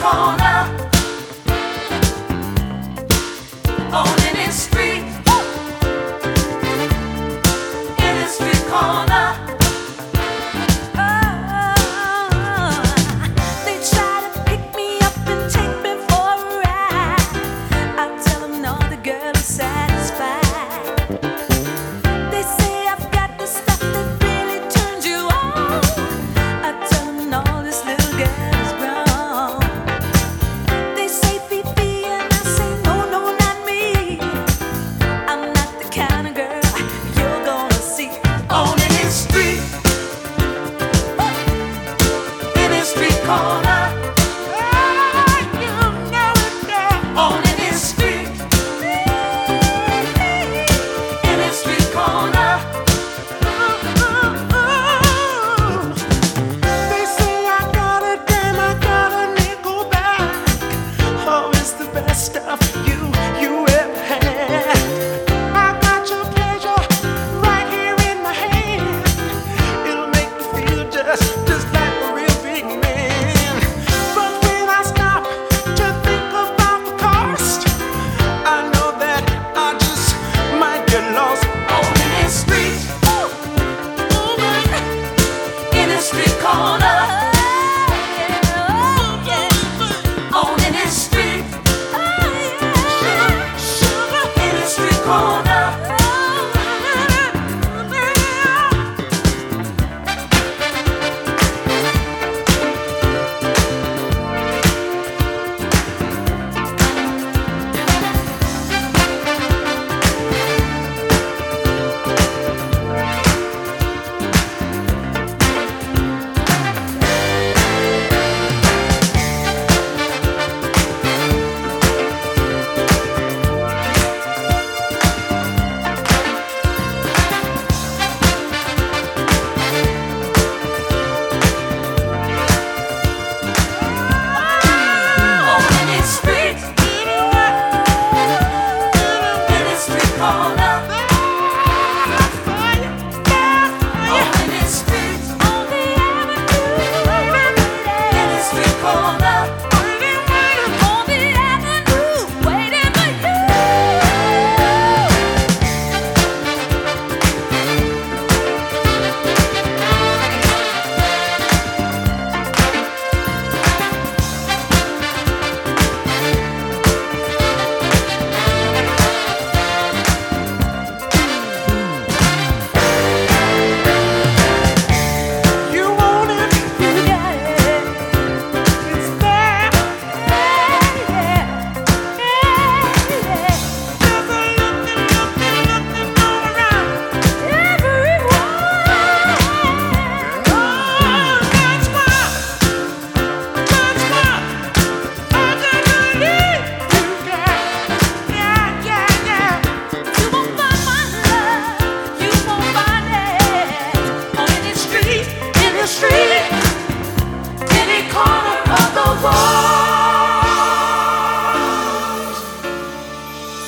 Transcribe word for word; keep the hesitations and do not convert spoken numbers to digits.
corner, on any street, any street corner. Corner, oh, you know it now. On any street, any street corner. Ooh, ooh, ooh. They say I got a dime, I got a nickel back. Oh, it's the best stuff you you ever had. I got your pleasure right here in my hand. It'll make you feel just just like a real big man. Street corner.